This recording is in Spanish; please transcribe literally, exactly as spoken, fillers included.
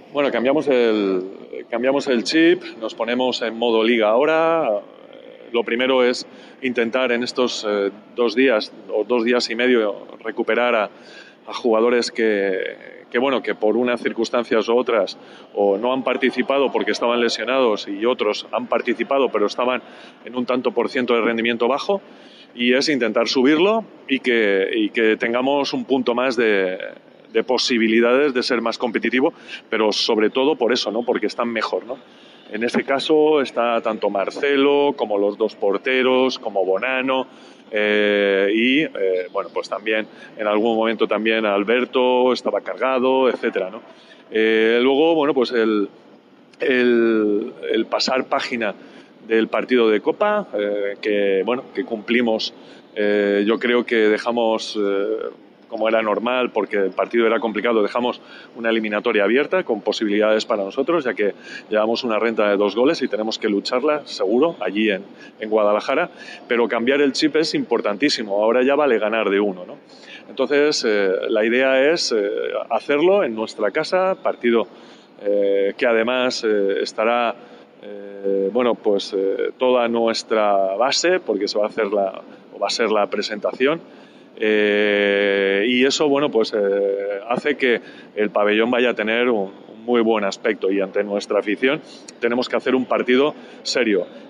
Bueno, cambiamos el, cambiamos el chip, nos ponemos en modo liga ahora. Lo primero es intentar en estos eh, dos días o dos días y medio recuperar a, a jugadores que, que, bueno, que por unas circunstancias u otras o no han participado porque estaban lesionados y otros han participado pero estaban en un tanto por ciento de rendimiento bajo, y es intentar subirlo y que, y que tengamos un punto más de, de posibilidades de ser más competitivo, pero sobre todo por eso, ¿no? Porque están mejor, ¿no? En este caso está tanto Marcelo como los dos porteros, como Bonano, eh, y eh, bueno, pues también en algún momento también Alberto estaba cargado, etcétera, ¿no? Eh, luego, bueno, pues el, el, el pasar página del partido de Copa, eh, que bueno, que cumplimos, eh, yo creo que dejamos, eh, como era normal, porque el partido era complicado, dejamos una eliminatoria abierta con posibilidades para nosotros, ya que llevamos una renta de dos goles y tenemos que lucharla, seguro, allí en, en Guadalajara, pero cambiar el chip es importantísimo, ahora ya vale ganar de uno, ¿no? Entonces, eh, la idea es eh, hacerlo en nuestra casa, partido eh, que además eh, estará Eh, bueno, pues eh, toda nuestra base, porque se va a hacer la, o va a ser la presentación, eh, y eso, bueno, pues eh, hace que el pabellón vaya a tener un, un muy buen aspecto, y ante nuestra afición tenemos que hacer un partido serio.